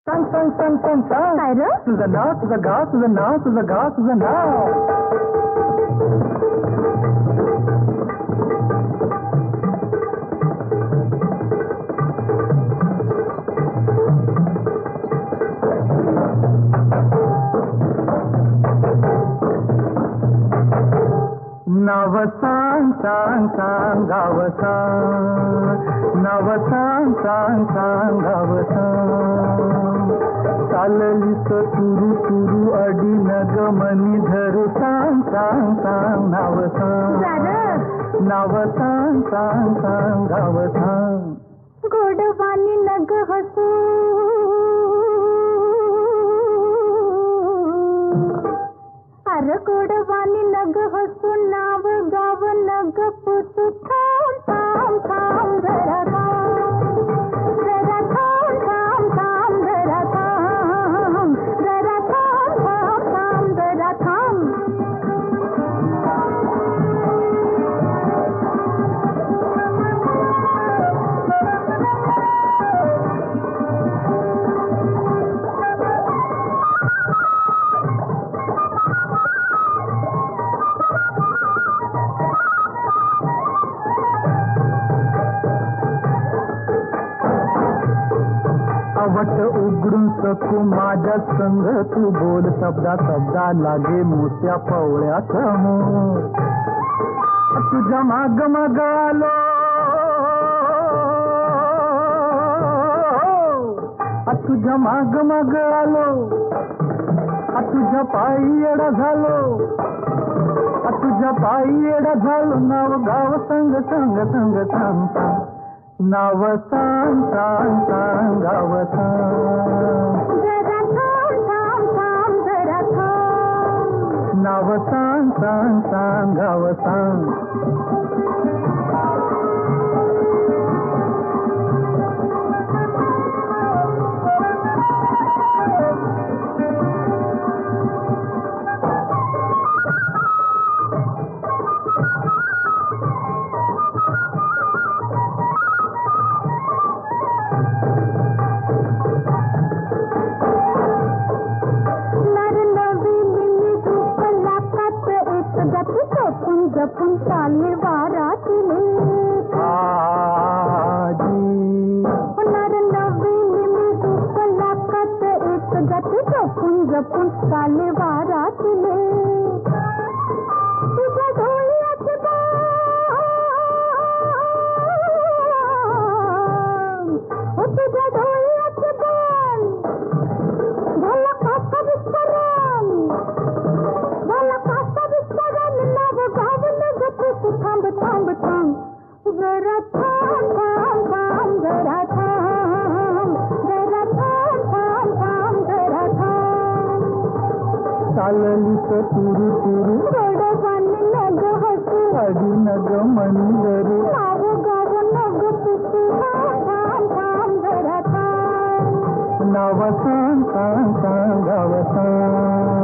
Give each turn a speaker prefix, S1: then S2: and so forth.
S1: सांग सांग सांग सांग सांग
S2: काय रे?
S1: तुझं नाव तुझं गाव तुझं नाव तुझं गाव तुझं नाव नाव सांग सांग सांग गाव सांग नाव सांग सांग सांग गाव सांग चाललीस तुरु तुरु अडी नग मनी धरू सांग सांग सांग नाव सांग नाव सांग सांग सांग गाव सांग
S2: गोडवानी नग हसू अरे गोडवानी नग हसू नाव गाव नग पुसू थांब थांब थांब जरा थांब जरा थांब थांब थांब जरा थांब जरा थांब थांब थांब जरा थांब
S1: आवट उघडून सकू माझ्या संग तू बोल शब्दा शब्दा लागे मोठ्या पवळ्या समोर तुझ्या माग माग आलो तुझ्या माग माग आलो तुझ्या पायी येडा झालो तुझ्या पायी येडा झालो नाव गाव संग संग संग सांग सांग नाव सांग सांग सांग गाव सांग
S2: जरा थांब थांब थांब जरा थांब
S1: नाव सांग सांग सांग गाव सांग
S2: जपून चालले वारातले होणार नवीन मी रूप लाखात एक जाते जपून जपून चालले वारातले तुझ्या ढोळ्याचे तुझ्या ढोळ्याचे बाण झाला काका विस्तारण झाला काका विस्तारण नाव गाव थांब थांब थांब जरा थांब थांब थांब जरा थांब जरा थांब थांब थांब जरा थांब
S1: चाललीस तुरु तुरु
S2: गोडवानी नग हसू
S1: अडी नग मनी धरू
S2: नाव गाव नग पुसू थांब थांब जरा थांब
S1: नाव सांग सांग सांग गाव सांग